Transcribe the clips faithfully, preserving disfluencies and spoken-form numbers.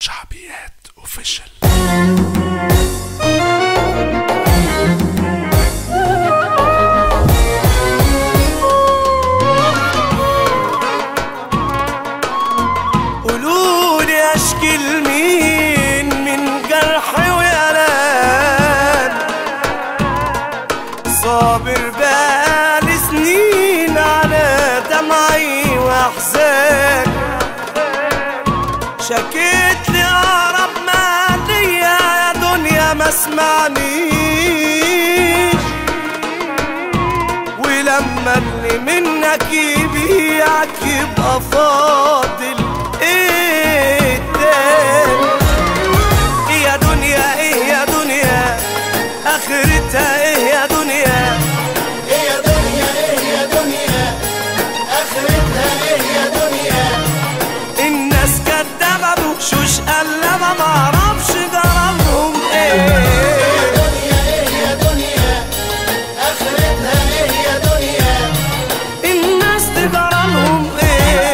شعبيات اوفيشال. قولولي اشكي لمين من جرحي وألام، صابر بقالي سنين على دمعي واحزان، شكيت لي اقرب ما ليا يا دنيا ما سمعنيش، ولما اللي منك يبيعك يبقى فاضل ايه تاني؟ يا دنيا ايه يا دنيا اخرتها ايه يا دنيا؟ ايه يا دنيا ايه يا دنيا اخرتها ايه يا دنيا؟ الناس كدابة بوشوش قلبة معرفش جرالهم ايه. يا دنيا ايه يا دنيا اخرتها ايه يا دنيا؟ الناس تجرالهم ايه.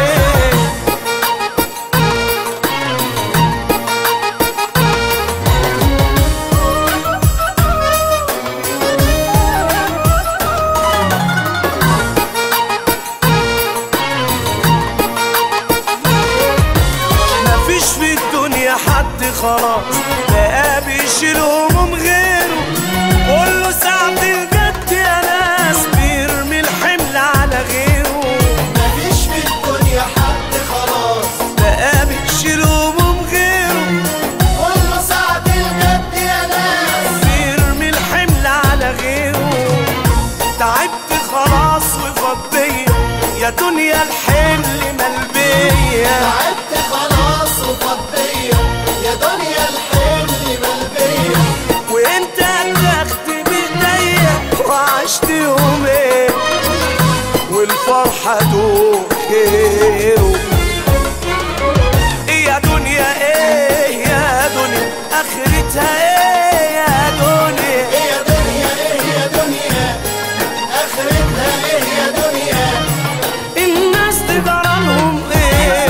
مفيش في الدنيا حد خلاص بقى بيشيل هموم غيره، كله ساعة الجد يا ناس بيرمي الحمل على غيره. مفيش في الدنيا حد خلاص بقى بيشيل هموم غيره، كله ساعة الجد يا ناس بيرمي الحمل على غيره. تعبت خلاص وفضية يا دنيا الحمل ملبية، تعبت خلاص وفضية يا دنيا الحمل ملبية، وانت اتخت بايديا وعشت يومين والفرحة دوب خيره. يا دنيا ايه يا دنيا اخرتها ايه يا دنيا؟ ايه يا دنيا ايه يا دنيا اخرتها ايه يا دنيا؟ الناس تجرالهم ايه.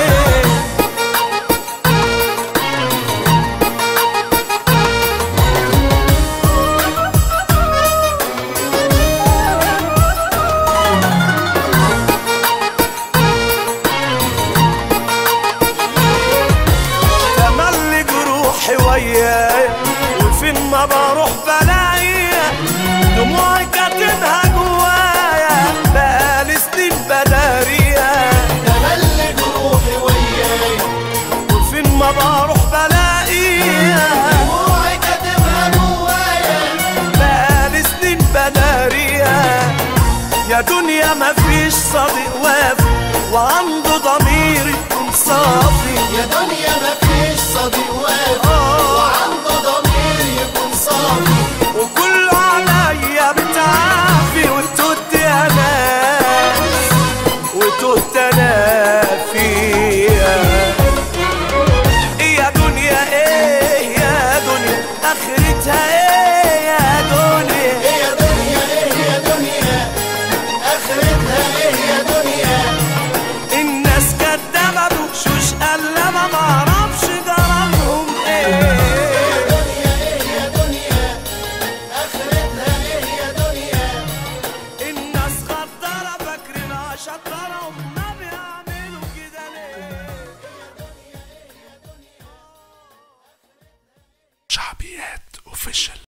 تملي جروحي ويايا وفين ما بروح بلاقيها، دموعي كاتمها جوايا بقالي سنين بداريها. تملي جروحي وياي وفين ما بروح بلاقيها، دموعي كاتمها جوايا، بقالي سنين بداريها. يا دنيا مفيش صديق وافي وعنده ضمير يكون صافي، يا دنيا مفيش صديق وافي آه. وعنده ضمير يكون صافي، وكله عليا بتعافي وتوت يا ناس وتوت انا فيها. يا دنيا ايه يا دنيا اخرتها ايه يا دنيا؟ ايه يا دنيا ايه يا دنيا اخرتها ايه يا دنيا؟ الناس كدابة بوشوش قلبة معرفش جرالهم ايه. يا دنيا ايه يا دنيا اخرتها ايه يا دنيا؟ الناس غدارة فاكرينها شطارة هما بيعملوا كده ليه؟ شعبيات اوفيشال.